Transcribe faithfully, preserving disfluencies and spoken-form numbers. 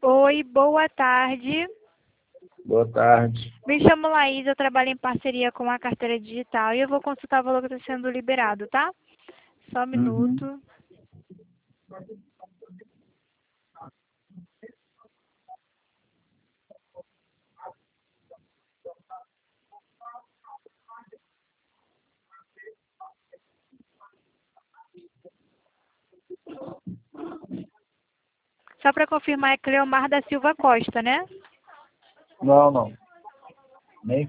Oi, boa tarde. Boa tarde. Me chamo Laís, eu trabalho em parceria com a carteira digital e eu vou consultar o valor que está sendo liberado, tá? Só um Uhum. minuto. Só para confirmar, é Cleomar da Silva Costa, né? Não, não.